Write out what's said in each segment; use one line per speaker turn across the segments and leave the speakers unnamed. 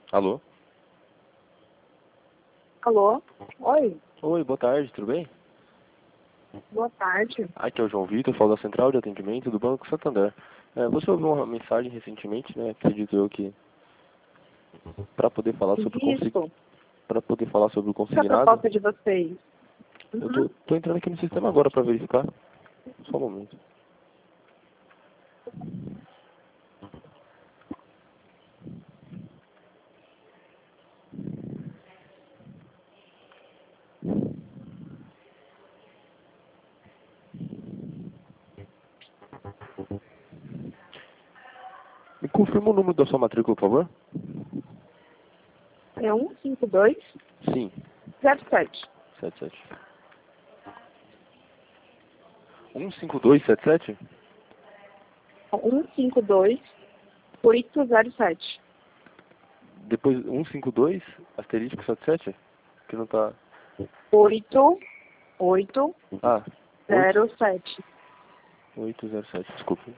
Alô?
Alô? Oi,
Oi, boa tarde, tudo bem?
boa tarde.
Aqui é o João Vitor, falo da Central de Atendimento do Banco Santander. Você ouviu uma mensagem recentemente, né? Acredito eu que para poder falar sobre o
Isso,
para poder falar sobre o
essa é a
consignado.
proposta de vocês.
Eu
Uhum.
tô entrando aqui no sistema agora para verificar. Só um momento. Me confirma o número da sua matrícula, por favor?
É 15207.
Sim, 77. 15277?
152807.
Depois 152 asterisco 77? Que não tá.
8807.
Ah, 807, desculpa.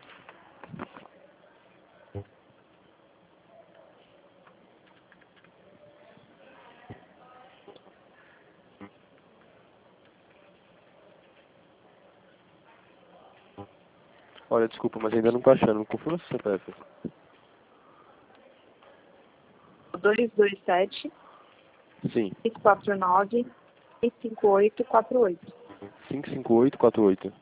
Olha, desculpa, mas ainda não tá achando. Me confirma se você CPF.
227
Sim,
649 65848.
55848.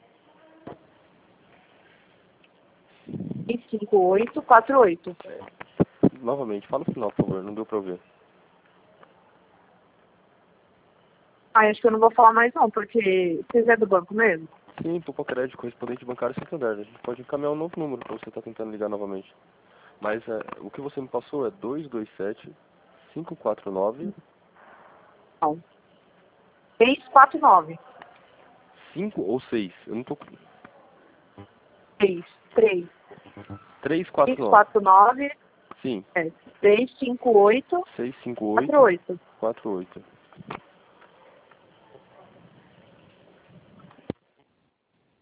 65848.
Novamente, fala o final, por favor, não deu pra ouvir.
Acho que eu não vou falar mais não, porque vocês é do banco mesmo?
Sim, por crédito correspondente bancário Santander. A gente pode encaminhar um novo número pra você estar tentando ligar novamente. Mas o que você me passou é 227 549
Não. 649.
5 ou 6. Eu não tô.
3. 3.
349.
649.
Sim,
É. 658
658
48.
48.